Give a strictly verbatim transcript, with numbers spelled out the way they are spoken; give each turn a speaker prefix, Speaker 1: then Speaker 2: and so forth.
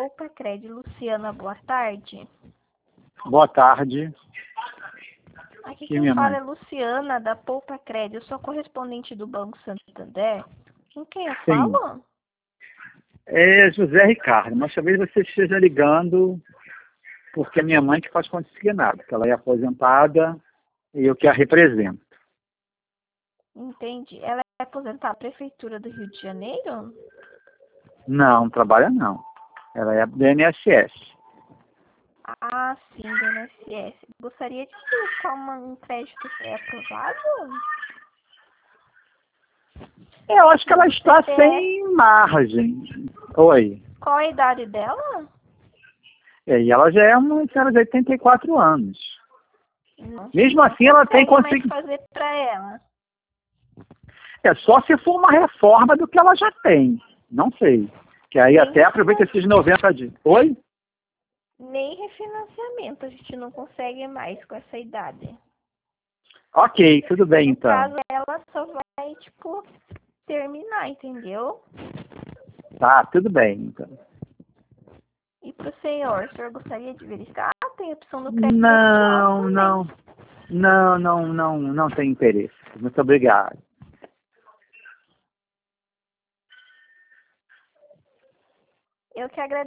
Speaker 1: Poupa Crédito. Luciana, boa tarde.
Speaker 2: Boa tarde.
Speaker 1: Aqui
Speaker 2: Sim,
Speaker 1: quem
Speaker 2: minha
Speaker 1: fala
Speaker 2: mãe.
Speaker 1: é Luciana, da Poupa Crédito. Eu sou correspondente do Banco Santander. Com quem eu
Speaker 2: Sim.
Speaker 1: falo?
Speaker 2: É José Ricardo, mas talvez você esteja ligando porque é minha mãe que faz consignado, que ela é aposentada e eu que a represento.
Speaker 1: Entendi. Ela é aposentada da Prefeitura do Rio de Janeiro?
Speaker 2: Não, não trabalha não. Ela é do I N S S.
Speaker 1: Ah, sim, do I N S S. Gostaria de buscar uma, um crédito pré-aprovado?
Speaker 2: Eu acho que ela está
Speaker 1: C P F.
Speaker 2: sem margem. Oi.
Speaker 1: Qual a idade dela?
Speaker 2: É, e ela já é uma senhora de oitenta e quatro anos.
Speaker 1: Não,
Speaker 2: Mesmo
Speaker 1: não
Speaker 2: assim, ela tem
Speaker 1: consegue mais
Speaker 2: conseguido.
Speaker 1: fazer para ela.
Speaker 2: É só se for uma reforma do que ela já tem. Não sei. Que aí
Speaker 1: Nem
Speaker 2: até aproveita esses noventa dias. Oi?
Speaker 1: Nem refinanciamento a gente não consegue mais com essa idade.
Speaker 2: Ok, tudo bem
Speaker 1: No
Speaker 2: então.
Speaker 1: caso, ela só vai, tipo, terminar, entendeu?
Speaker 2: Tá, tudo bem então.
Speaker 1: E pro senhor, o senhor gostaria de verificar? Ah, tem a opção do crédito pessoal
Speaker 2: Não,
Speaker 1: também.
Speaker 2: não. Não, não, não, não tem interesse. Muito obrigado.
Speaker 1: Eu que agradeço.